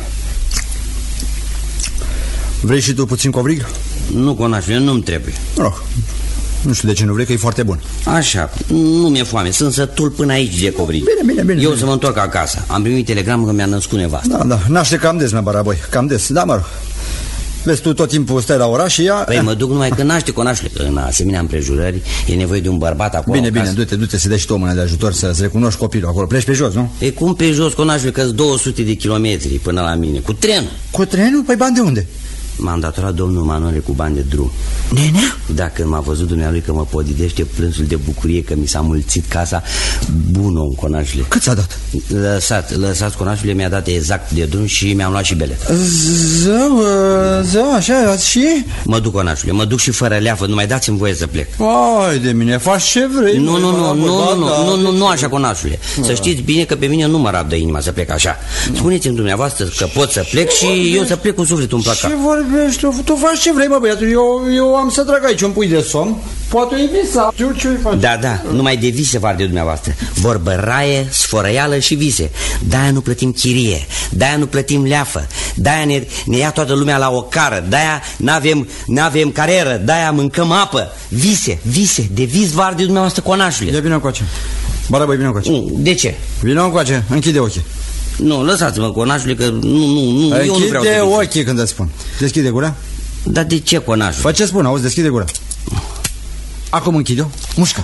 Vrei și tu puțin covrig? Nu, conașule, nu-mi trebuie. Oh, nu știu de ce nu vrei, că e foarte bun. Așa, nu mi-e foame, sunt sătul până aici de covrig. Bine, bine, bine. Eu bine. să mă întorc acasă. Am primit telegramă că mi-a născut nevastă. Da, da, naște cam des, mea, Baraboi, cam des, da, mă rog. Vezi, tu tot timpul stai la oraș și ea... Păi mă duc numai că naște, conașule, că în asemenea împrejurări e nevoie de un bărbat acolo. Bine, bine, du-te, du-te să dai și tu o mână de ajutor, să-ți recunoști copilul acolo. Pleci pe jos, nu? E cum pe jos, conașule, că-s două sute de kilometri până la mine, cu trenul. Cu trenul? Păi bani de unde? M-am datorat domnul Manole cu bani de drum. Nenea? Dacă m-a văzut dumnealui că mă podidește plânsul de bucurie că mi s-a mulțit casa, bun om, conașule. Cât ți-a dat? Lăsat, lăsați, conașule, mi-a dat exact de drum și mi-am luat și belet. Zău, zău, așa, și? Mă duc, conașule, mă duc și fără leafă, nu mai dați-mi voie să plec. Ai de mine, faci ce vrei. Nu, nu, nu, nu, nu, nu, nu așa, conașule. Să știți bine că pe mine nu mă rabdă inima să plec așa. Spuneți-mi dumneavoastră că pot să plec și eu să plec cu sufletul în placat. Tu, tu faci ce vrei, mă, băiatul. Eu, eu am să trag aici un pui de somn. Poate e visa. Tu ce-i faci? Da, da, numai de vise var de dumneavoastră. Vorbă raie, sfărăială și vise. De-aia nu plătim chirie, de-aia nu plătim leafă, de-aia ne, ne ia toată lumea la o cară, de-aia n-avem, n-avem carieră, de-aia mâncăm apă. Vise, vise, de vis var de dumneavoastră, conașule. Ia vină încoace. Baraboi, vină încoace. De ce? Vină încoace, închide ochii. Nu, lăsați-mă, conașule, că nu, nu, nu, eu nu vreau să... Închide ochii când îți spun. Deschide gura. Dar de ce, conașule? Fă ce spun, auzi, deschide gura. Acum închide-o, mușcă.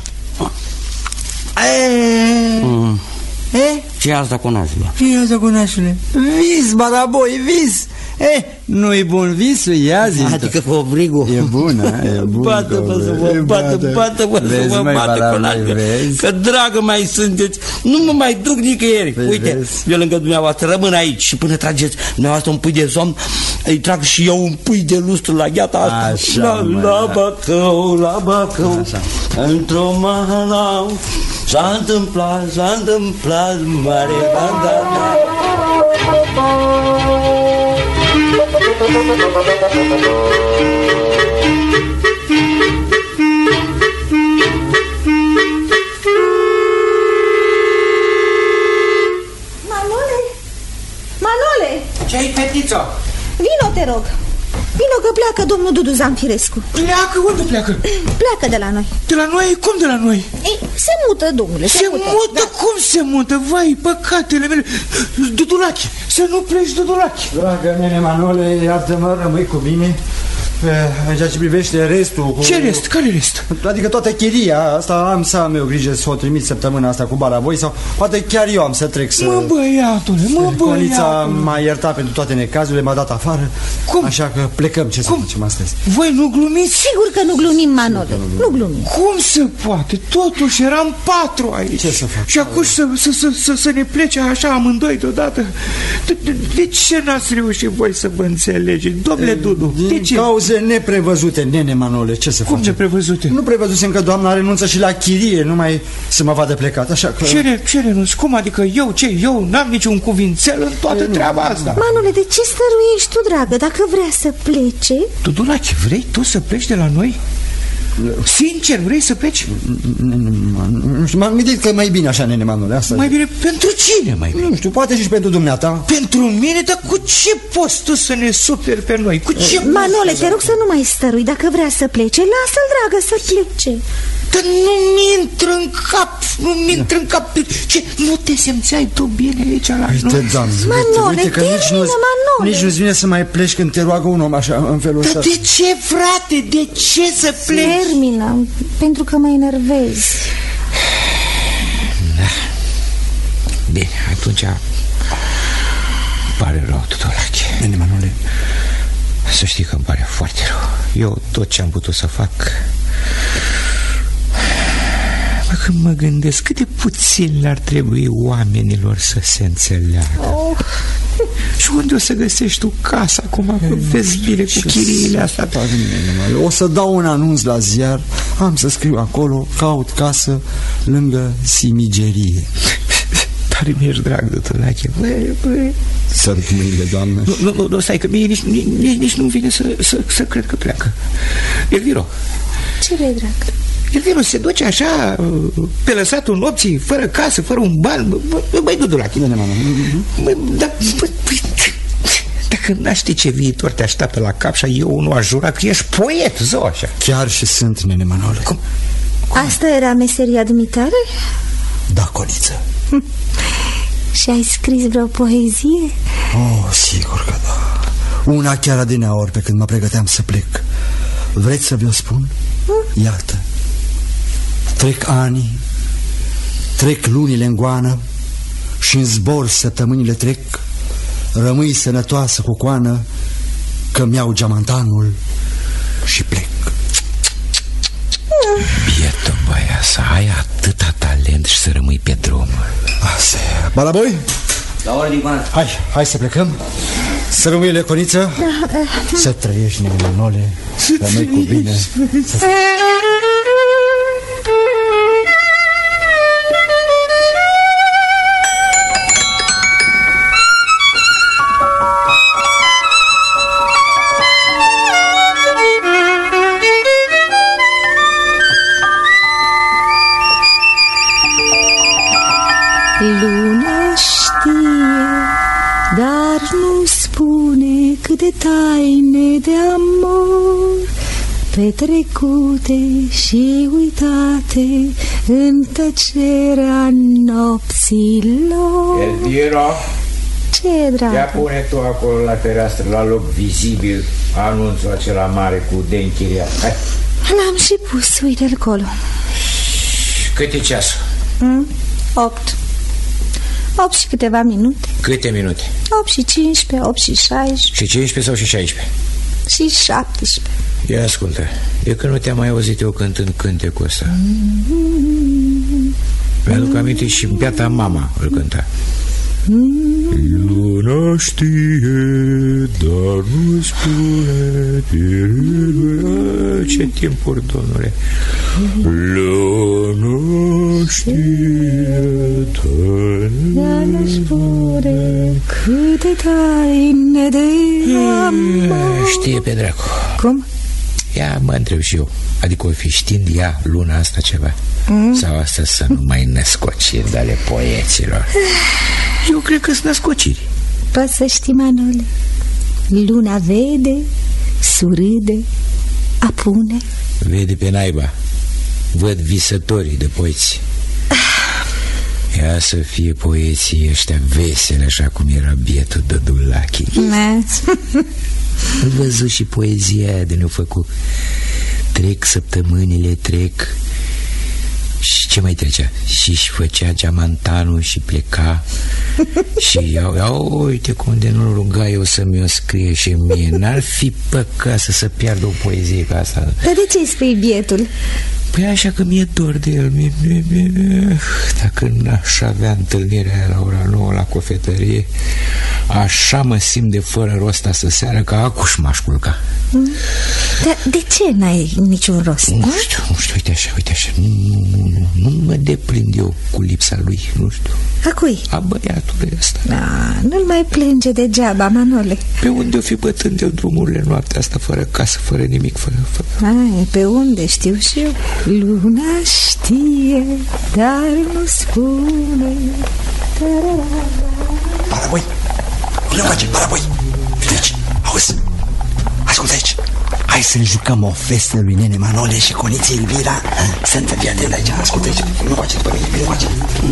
Mm. E? Ce e asta, conașule? Ce e asta, conașule? Vis, Baraboi, vis. Eh, nu-i bun visul, ia zi. Adică covrigul. E bună, e bună. Bată-mă să mă bată, bată-mă să mă bată, conașule. Că dragă mai sunteți, nu mă mai duc nicăieri. Vezi, uite, vezi. Eu lângă dumneavoastră rămân aici și până trageți dumneavoastră un pui de somn, îi trag și eu un pui de lustru la gheata asta. Așa, la, mă, la Bacău, la Bacău, într-o mala S-a întâmplat, s-a întâmplat mare bandana. Manole! Manole! Ce-ai, fetițo? Vino, te rog. Vino că pleacă domnul Dudu Zamfirescu. Pleacă? Unde pleacă? Pleacă de la noi. De la noi? Cum de la noi? Ei, se mută, domnule, se, Se mută, mută? Da. Cum se mută? Vai, păcatele mele. Dudulache, să nu pleci, Dudulache. Dragă nene Manole, iartă-mă, rămâi cu mine. În ceea ce privește restul cu... Ce rest? Care rest? Adică toată chiria asta am să am eu grijă să o trimit săptămâna asta cu bala voi. Sau poate chiar eu am să trec să... Mă băiatule, mă Conița băiatule. m-a iertat pentru toate necazurile, m-a dat afară. Cum? Așa că plecăm, ce Cum? să facem astăzi? Voi nu glumiți? Sigur că nu glumim, Manole. Nu glumim. Cum se poate? Totuși eram patru aici. Ce să fac? Și acum să, să, să, să, să ne plece așa amândoi deodată. De, de, de ce n-ați reușit voi să vă înțelegeți? Domnule Dudu, de Din ce? cauze neprevăzute, nene Manole, ce să Cum facem? neprevăzute? Nu prevăzusem că doamna renunță și la chirie, numai să mă vadă plecat, așa că... Ce, re, ce renunț? Cum adică eu, ce? Eu n-am niciun cuvințel în toată treaba asta. Manole, de ce stăruiești tu, dragă, dacă vrea să plece? Dudulache, vrei tu să pleci de la noi? Sincer, vrei să pleci? Nu știu, m-am gândit că e mai bine așa, nene Manole, asta Mai e. bine pentru cine, mai bine? Nu știu, poate și pentru dumneata. Pentru mine? Dar cu ce poți tu să ne superi pe noi? Cu ce? Manole, te rog să nu mai stărui. Dacă vrea să plece, lasă-l, dragă, să plece. Dar nu-mi intră în cap, nu-mi intră în cap. Ce? Nu te simțeai tu bine aici la noi? Uite, doamne, Manole, uite că nici termină, nu-ți Manole. nici nu-ți vine să mai pleci când te roagă un om așa, în felul ăsta. Dar de ce, frate? De ce să pleci? Termină, pentru că mă enervezi. Da. Bine, atunci pare rău, Dudulache. Nene Manole, Să știi că îmi pare foarte rău. Eu tot ce am putut să fac. Bă, când mă gândesc cât de puțin le-ar trebui oamenilor să se înțeleagă. Oh. Și unde o să găsești tu casa acum? Că vezi bine cu chiriile astea. o să dau un anunț la ziar, am să scriu acolo, caut casă lângă Simigerie. Tare mi-ești drag, Dudulache. Băi, băi. Sărut mâinile, doamnă. Nu, nu, nu, stai, că mie nici, nici, nici nu-mi vine să, să, să cred că pleacă. Elviro, Ce vrei, drag? Elviro se duce așa pe lăsatul nopții, fără casă, fără un ban. Bă, băi, Dudulache. Nene Manole. Bă, dar, bă, bă, dacă n-aș ști ce viitor te așteaptă la cap și eu nu aș jura că ești poet, zău așa. Chiar și sunt, nene Manole. Cum? Asta era meseria dumitare? Da, Coniță. Și ai scris vreo poezie? Oh, sigur că da. Una chiar adineaori pe când mă pregăteam să plec. Vreți să vi-o spun? Iată. Trec ani, trec lunile în goană și în zbor săptămânile trec. Rămâi sănătoasă cu coană, că mi-au geamantanul și plec. Bietă băia, să ai atâta talent și să rămâi pe drum. Asta e. Balaboi? La ordine, Ivana. Hai, hai să plecăm. Să rămâi, Leconiță. Să trăiești, nene Manole. Rămâi cu bine. Să... Luna știe, dar nu spune câte taine de amor petrecute și uitate în tăcerea nopților. Elviro, Ce, dragă? ia pune tu acolo la fereastră, la loc vizibil, anunțul acela mare cu de închiriat. Hai. L-am și pus, uite-l acolo. Cât e ceasul? Mm? Opt. Opt și câteva minute. Câte minute? Opt și cincisprezece, opt și șaisprezece Și cincisprezece sau și șaisprezece? și șaptesprezece. Ia ascultă, de când nu te-am mai auzit eu cântând cântecul ăsta? Mi-aduc aminte și beata mama îl cânta. Luna știe, dar nu spune. Ce timpuri, domnule. Luna știe Dar nu spune câte taine de amor. Știe pe dracu. Cum? Ia mă întreb și eu. Adică o fi știind ea luna asta ceva mm. sau asta să nu mai născociri de ale poeților. Eu cred că sunt născociri. Poți să știi, Manole, luna vede, surâde, apune. Vede pe naiba. Văd visătorii de poeți. Ia să fie poeții ăștia veseli, așa cum era bietul Dădulache. Îl văzut și poezia aia de ne-o făcut. Trec săptămânile, trec. Și ce mai trecea? Și-și făcea geamantanul și pleca. Și iau, iau, uite cum de nu ruga eu să mi-o scrie și mie. N-ar fi păcat să se piardă o poezie ca asta. Dar de ce îi spui bietul? Păi așa că mi-e dor de el. Mie, mie, mie. Dacă n-aș avea întâlnirea aia la ora nouă la cofetărie, așa mă simt de fără rost astă seară, că acuși m-aș culca. Mm. Dar de ce n-ai niciun rost? Nu știu, nu știu, uite așa, uite așa. Nu, nu, nu, nu mă deprind eu cu lipsa lui, nu știu. A cui? A băiatului ăsta. Da, nu-l mai plânge degeaba, Manole. Pe unde o fi bătând el drumurile noaptea asta, fără casă, fără nimic, fără... fără... Ai, pe unde știu și eu. Luna știe, dar nu spune. Paraboi, unde o face, Paraboi? Uite aici, auzi, ascultă aici. Hai să ne jucăm o festă lui nene Manole și coniței Elvira. Să-mi fii atent aici, ascultă aici. Nu face după mine, bine face.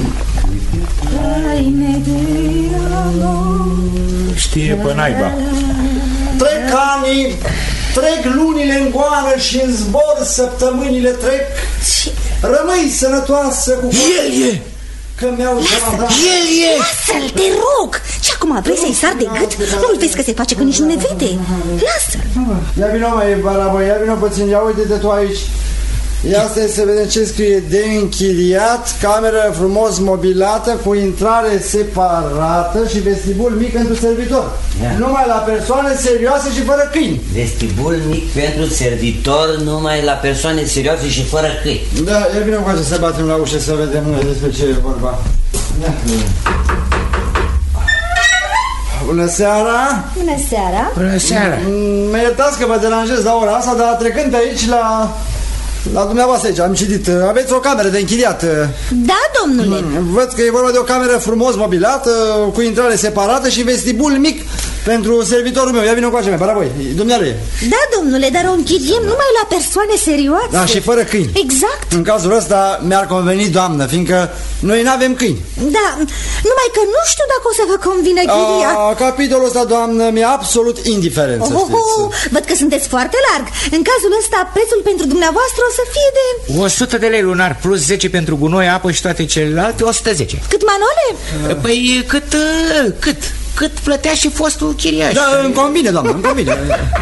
Știe pe naiba. Trec ani, trec lunile în goană și în zbor săptămânile trec. Rămâi sănătoasă cu... El e! Că mi-au dat... El e! Lasă-l, te rog! Și acum vrei să-i sar de gât? Nu-l vezi că se face că nici nu ne vede? Lasă-l! Ia vino, mai, Baraboi, ia vino puțin, ia uite-te tu aici. Ia asta e să vedem ce scrie. De închiriat, cameră frumos mobilată, cu intrare separată și vestibul mic pentru servitor. Yeah. Numai la persoane serioase și fără câini. Vestibul mic pentru servitor, numai la persoane serioase și fără câini. Da, ia vino cu așa să batem la ușă să vedem despre ce e vorba. Ia. Bună seara! Bună seara! Bună seara! Mă iertați că vă deranjez la ora asta, dar trecând pe aici la... La dumneavoastră aici, am citit. Aveți o cameră de închiriat. Da, domnule. Văd că e vorba de o cameră frumos mobilată, cu intrare separată și vestibul mic pentru servitorul meu. Ia vină cu așa, Paraboi, dumnealui. Da, domnule, dar o închiriem numai la persoane serioase. Da, și fără câini. Exact. În cazul ăsta mi-ar conveni, doamnă, fiindcă noi n-avem câini. Da, numai că nu știu dacă o să vă convină chiria. A, capitolul ăsta, doamnă, mi-e absolut indiferent, oh, să știți. Oh, văd că sunteți foarte larg. În cazul ăsta, prețul pentru dumneavoastră o să fie de... o sută de lei lunar plus zece pentru gunoi, apă și toate celelalte, o sută zece. Cât, Manole? Păi cât, cât, cât plătea și fostul chiriaș. Da, îmi convine, doamnă, îmi convine.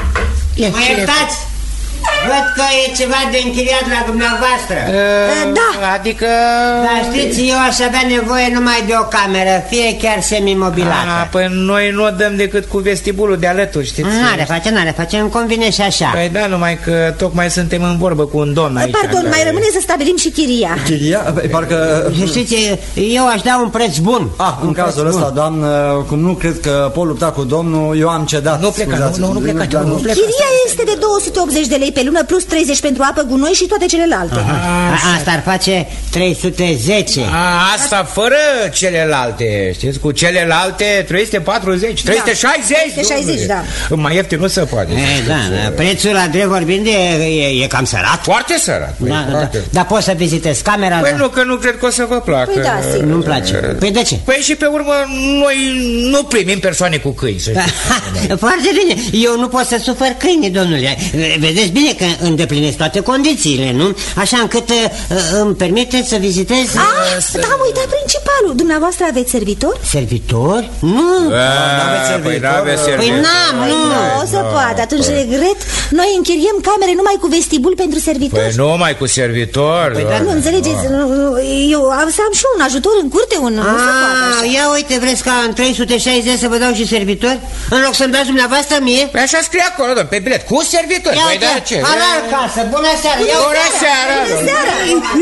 Mă iertați? Văd că e ceva de închiriat la dumneavoastră. uh, Da. Adică... Dar știți, eu aș avea nevoie numai de o cameră, fie chiar semi-mobilată. A, păi noi nu o dăm decât cu vestibulul de alături, știți? N-are face, n-are face, îmi convine și așa. Păi da, numai că tocmai suntem în vorbă cu un domn aici. Pardon, mai rămâne să stabilim și chiria. Chiria? Parcă... Știți, eu aș da un preț bun. Ah, în cazul ăsta, doamnă, cum nu cred că pot lupta cu domnul, eu am cedat. Nu pleca, nu, nu, nu pleca, nu, nu pleca. Chiria este de două sute optzeci de lei pe lună plus treizeci pentru apă, gunoi și toate celelalte. A, asta ar face trei sute zece. A, asta fără celelalte, știți, cu celelalte trei sute patruzeci, trei sute șaizeci. trei sute șaizeci, da. Mai ieftin nu se poate. E, da, da, prețul la drept vorbind e, e, e cam sărat. Foarte sărat. Da, da, da. Dar poți să vizitezi camera? Păi nu, că nu cred că o să vă placă. Păi da, sigur. Nu-mi place. Păi de ce? Păi și pe urmă noi nu primim persoane cu câini, să știți. Foarte bine. Eu nu pot să sufăr câini, domnule. Vedeți bine că îndeplinesc toate condițiile, nu? Așa încât uh, îmi permiteți să vizitez... Ah, da, am uitat principalul. Dumneavoastră aveți servitor? Servitor? Nu. N-aveți servitor? Păi n-am, Păi n-am, nu. Nu, o să poate, atunci regret, Noi închiriem camere numai cu vestibul pentru servitori. Păi numai cu servitori. Păi, dar nu înțelegeți, eu am să am și un ajutor în curte, un... Ah, ia uite, vreți ca în trei sute șaizeci să vă dau și servitori? În loc să-mi dați dumneavoastră mie? Păi așa scrie acolo, domn, pe bilet, cu servitori. Ia Păi uite, da, ce? alar casă, bună seara. Bună seara. Bună seara.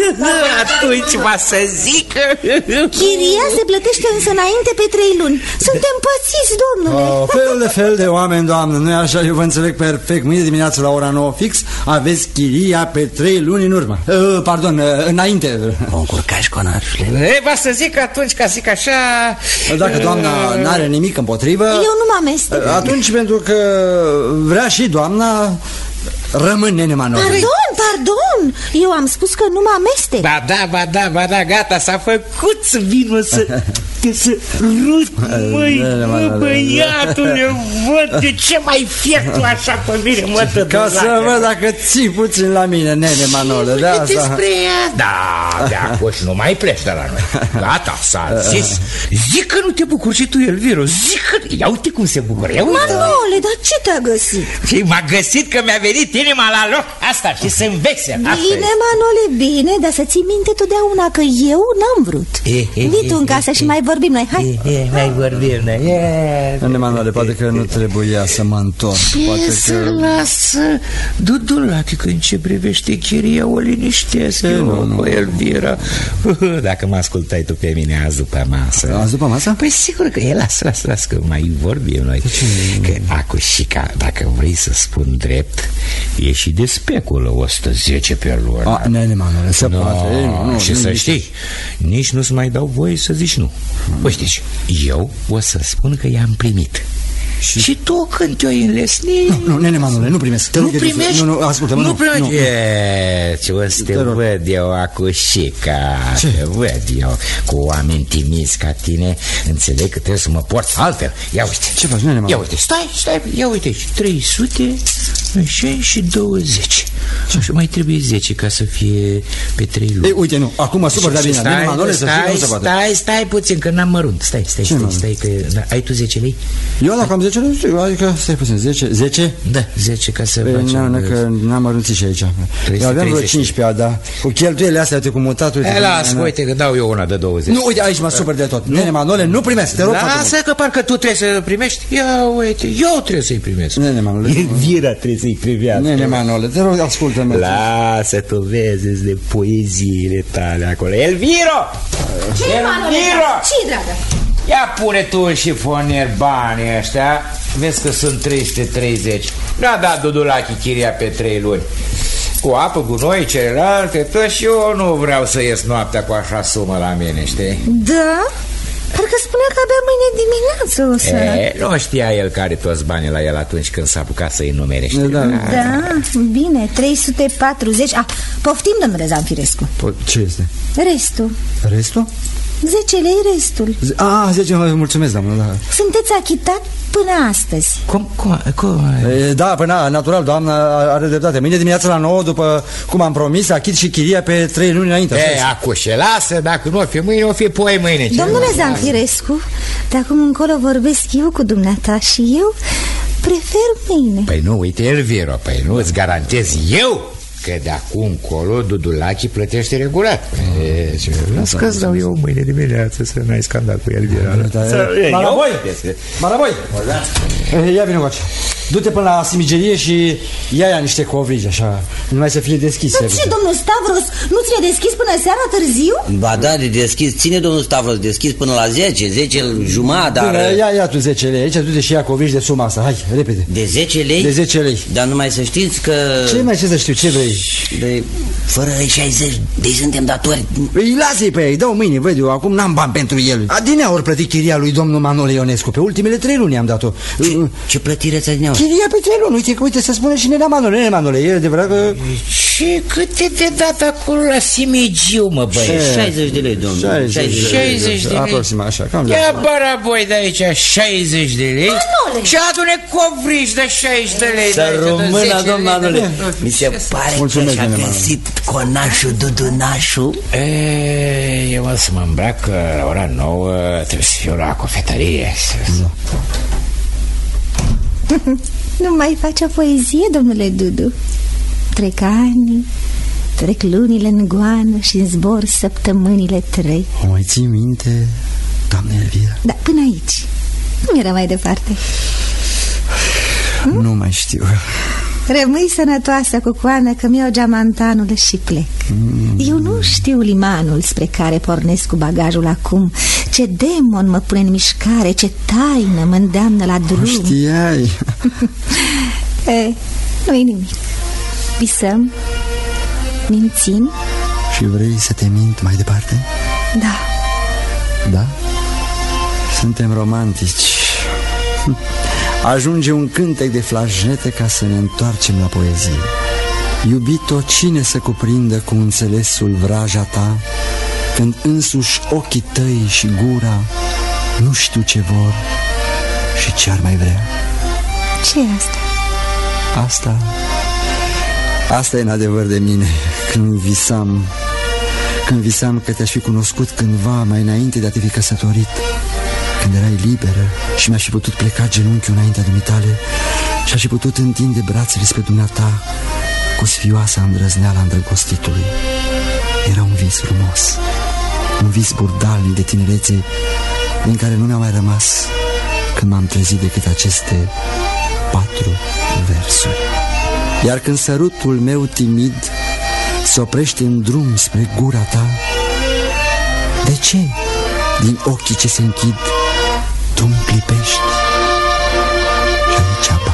Atunci va să zic. Chiria se plătește însă înainte pe trei luni. Suntem pățiți, domnule. Oh, fel de fel de oameni, doamnă, nu-i așa? Eu vă înțeleg perfect. Mâine dimineață la ora nouă fix aveți chiria pe trei luni în urmă. uh, Pardon, uh, înainte. O încurcaș, conașule. E, va să zic atunci, ca zic așa... Dacă doamna n-are nimic împotrivă, Eu nu mă amestec. atunci pentru că vrea și doamna, rămân nene Manole. Pardon, pardon. Eu am spus că nu mă amestec. Ba da, ba da, ba da, gata, s-a făcut să vină să te să rut, măi, mă, băiatule, văd de ce mai fiert tu așa pe mine, mă, Ca tădulache. să văd dacă ții puțin la mine, nene Manole, de asta. Despre ea. Da, de acum și nu mai pleci de la noi. Gata, s-a zis. Zic că nu te bucuri și tu, Elviro, zic că... Ia uite cum se bucură, ia uite. Manole, dar ce te-a găsit? Și m-a găsit că mi-a venit inima la loc. Asta, și să învexe. Bine, Manole, bine, dar să ții minte totdeauna că eu n-am vrut. Vii tu în casă și mai vorbim noi, hai. E, e, mai vorbim noi. Nene Manole, poate că nu trebuia să mă întorc. Poate E, că... să lasă Dudulache, că în ce privește chiria o liniștesc eu, bă, Elvira. Dacă mă ascultai tu pe mine azi după masă. Azi după masă? Păi sigur că e, lasă, lasă, lasă, că mai vorbim noi. Că acușica, dacă vrei să spun drept, e și de speculă o sută zece pe lună. A, nene Manole, se No, poate. Ei, nu, nu, și nu, să nici- știi, nici nu-ți mai dau voie să zici nu. Uite, deci, eu o să spun că i-am primit. Și, și tu când te-o înlesni... Nu, nu, nene Manole, nu primesc. Te Nu rog, Edisu, primești? Nu, nu, ascultă-mă, nu, nu. primești? nu. E, ce o să te Te rog. văd eu acușica. Ce? Te văd eu cu oameni timizi ca tine. Înțeleg că trebuie să mă porți altfel. Ia uite. Ce faci, nene Manole? Ia uite, stai, stai, ia uite aici. trei sute și douăzeci. Și mai trebuie zece ca să fie pe trei luni. Ei, uite, nu, acum mă supăr de bine. Nene Stai, Manole, să știi că stai, nu se poate. stai, stai puțin, că n-am mărunt. Stai, stai, Ce, stai, mă? stai, că da, ai tu zece lei? Eu dacă am zece, nu știu, adică, stai puțin, zece, zece? Da, zece ca să Păi, facem. nu, nu, că n-am mărunțit și aici. Eu aveam vreo treizeci. cincisprezece, da. Cu cheltuielile astea, uite, cu mutatul. E, las, uite că dau eu una de douăzeci. Nu, uite, aici mă supăr de tot. Nene Manole, nu primesc, te rog foarte mult. Lasă că parcă tu trebuie să primești. Ia uite, eu trebuie să-i primesc. Nene Manole, Elvira trebuie să-i primească. Nene Manole, te rog, ascultă-mă. Lasă, tu vezi de poeziile tale acolo. Elviro! Ce, Manole? Elviro! Ce, dragă? Ia pune tu în șifonier banii ăștia. Vezi că sunt trei sute treizeci. N-a dat Dudulache chiria pe trei luni. Cu apă, gunoi, celelalte, tot, și eu nu vreau să ies noaptea cu așa sumă la mine, știi? Da? Parcă spunea că abia mâine dimineață o să... E, nu știa el care toți banii la el atunci când s-a apucat să-i numere, știi? Da. Da, bine, trei sute patruzeci. Ah, poftim, domnule Zanfirescu. Ce este? Restul. Restul? zece lei restul. Ah, zece, mulțumesc, doamnă, da. Sunteți achitat până astăzi. Cum, cum, cum? E, da, până natural, doamna are dreptate. Mâine dimineața la nouă, după cum am promis, achit și chiria pe trei luni înainte. așa E, este. acușe, lasă, dacă nu o fi mâine, o fi poi mâine. Ce? Domnule Zanfirescu, de acum încolo vorbesc eu cu dumneata și eu prefer mâine. Păi nu, uite, Elviro, păi nu, îți garantez eu că de acum încolo Dudulache plătește regulat. E, ce... Las că-ți dau eu mâine dimineață să n-ai scandal cu Elvira. Maraboi! Maraboi! Ia vine coace. Du-te până la simigerie și ia-ia niște covrigi, așa, numai să fie deschise. Dar ce, domnul Stavros, nu ți-e deschis până seara târziu? Ba da, de deschis, ține domnul Stavros, deschis până la zece, zece jumătate, dar... Bine, ia, ia tu zece lei, aici du-te și ia covrigi de suma asta, hai, repede. De zece lei? De zece lei. Dar numai să știți că... Ce mai ce să știu, ce vrei? De... Fără șaizeci, deci suntem datori. Îi lasă-i pe ei, dau mâine, văd eu, acum n-am bani pentru el. Adinea ori plătit chiria lui domnul Manole Ionescu, pe ultimele trei luni am dat-o. Ce, ce plătire ți-a din Chiria pe trei luni, uite, uite, să spune și nena Manole, nena Manole, e adevărat că... Și câte de dat acolo la Simigiu, mă, băie? șaizeci de lei, domnule. șaizeci de lei. Aproxima, așa, cam de Ia așa. baraboi de aici șaizeci de lei. Manole! Și adune covrigi de șaizeci de lei. Să rămână, domnul Manole. Mi se pare Mulțumesc, că și-a domnule găsit conașul Dudunașul. E, eu o să mă îmbrac că la ora nouă trebuie să fiu la cofetărie. Nu mai face poezie, domnule Dudu? Trec ani, trec lunile în goană și în zbor săptămânile trei. O mai ții minte, doamne Elvira? Da, până aici. Cum era mai departe? Hm? Nu mai știu. Rămâi sănătoasă, Cucoană, că mi-au geamantanul și plec. mm. Eu nu știu limanul spre care pornesc cu bagajul acum. Ce demon mă pune în mișcare, ce taină mă îndeamnă la drum. Știai. E, nu-i nimic. Visăm, mințim. Și vrei să te mint mai departe? Da. Da? Suntem romantici. Ajunge un cântec de flajnete ca să ne întoarcem la poezie. Iubito, cine să cuprindă cu înțelesul vraja ta, când însuși ochii tăi și gura nu știu ce vor și ce ar mai vrea? Ce e asta? Asta Asta e în adevăr de mine. Când visam Când visam că te-aș fi cunoscut cândva mai înainte de a te fi căsătorit, când erai liberă și mi-aș fi putut pleca genunchiul înaintea dumitale și aș fi putut întinde brațele spre dumneata cu sfioasa îndrăzneala îndrăgostitului. Era un vis frumos, un vis burdalnic de tinerețe, din care nu mi-a mai rămas când m-am trezit decât aceste patru versuri. Iar când sărutul meu timid se oprește în drum spre gura ta, de ce din ochii ce se închid tu-mi clipești? Și aici ba.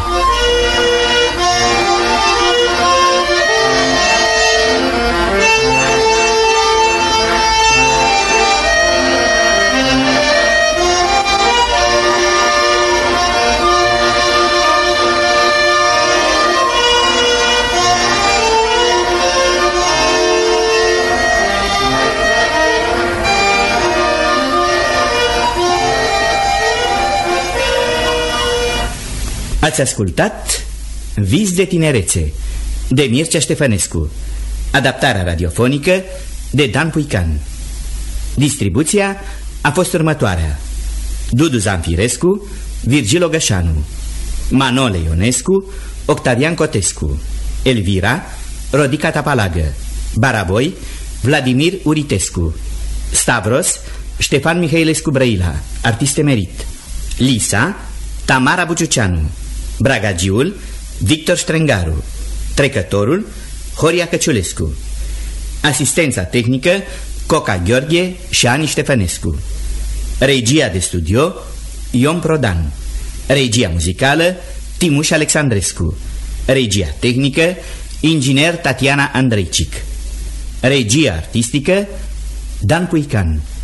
Ați ascultat Vis de tinerețe de Mircea Ștefănescu, adaptarea radiofonică de Dan Puican. Distribuția a fost următoarea: Dudu Zanfirescu, Virgil Ogășanu, Manole Ionescu, Octavian Cotescu, Elvira, Rodica Tapalagă, Baraboi, Vladimir Uritescu, Stavros, Ștefan Mihailescu Brăila, artist emerit, Lisa, Tamara Buciuceanu, Bragagiul, Victor Strengaru, Trecătorul, Horia Căciulescu. Asistența tehnică, Coca Gheorghe și Ani Ștefănescu. Regia de studio, Ion Prodan. Regia muzicală, Timuș Alexandrescu. Regia tehnică, inginer Tatiana Andreicic. Regia artistică, Dan Puican.